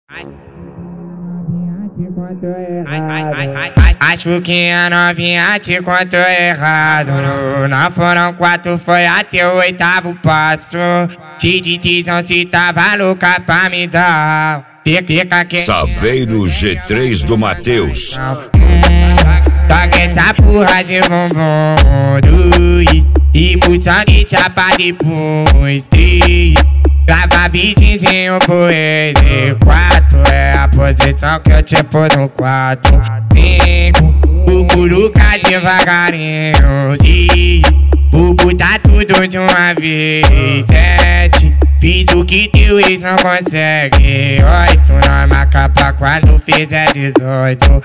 Acho que a novinha te contou errado. Não foram 4, foi até o 8º passo. Te decisão se tava louca pra me dar. Fica quente. Saveiro G3 do Matheus. Toca essa porra de bumbum e pulsão de chapa depois. Grava videozinho por ele. 4 é a posição que eu te pus no 4. 5, cucuruca devagarinho. 6, vou botar tudo de uma vez. 7, fiz o que teu ex não consegue. 8, nós marca pra quando fizer 18.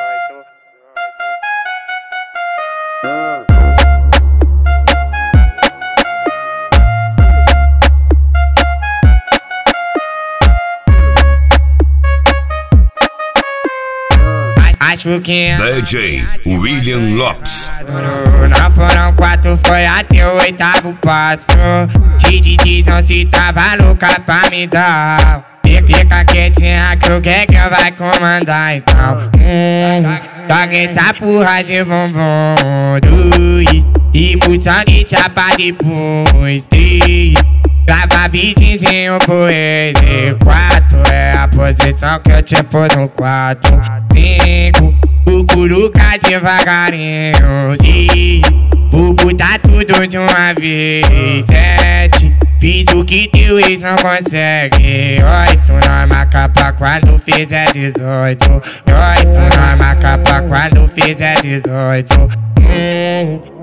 Acho que DJ William Lopes. Não foram 4, foi até o 8º passo. Te decisão se tava louca pra me dar. Fica quietinha que o que vai comandar então. Toca essa porra de bumbum e pulsão de chapa depois. 3, grava videozinho por ele. 4 é a posição que eu te pus no 4. 5, cucuruca devagarinho. 6, vou botar tudo de uma vez. 7, fiz o que teu ex não consegue. 8, nós marca pra quando fizer 18. 8, nós marca pra quando fizer 18.